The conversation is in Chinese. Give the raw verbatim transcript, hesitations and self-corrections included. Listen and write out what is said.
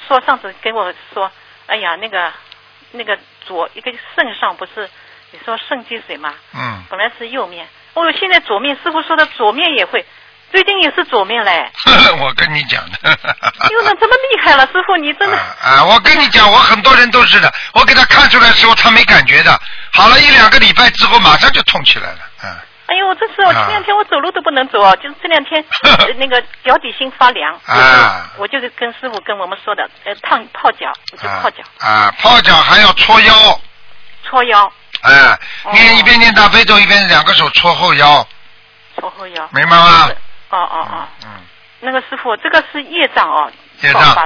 说上次跟我说，哎呀，那个那个左一个肾上不是你说肾积水嘛？ 嗯。 本来是右面，哦，现在左面，师傅说的左面也会，最近也是左面嘞。 我跟你讲的。 哟，那这么厉害了，师傅你真的。 啊, 啊，我跟你讲，我很多人都是的，我给他看出来的时候他没感觉的，好了一两个礼拜之后马上就痛起来了，嗯。 哎呦，这是我前两天我走路都不能走哦，就是这两天那个脚底心发凉， 啊， 我就是跟师傅跟我们说的，呃，烫泡脚，我就泡脚。 啊, 啊，泡脚还要搓腰。 搓腰。 哎、啊，念、哦、一边念大悲咒，一边两个手搓后腰。 搓后腰。 明白吗？ 哦哦哦。 嗯。 那个师傅，这个是业障哦。 业障。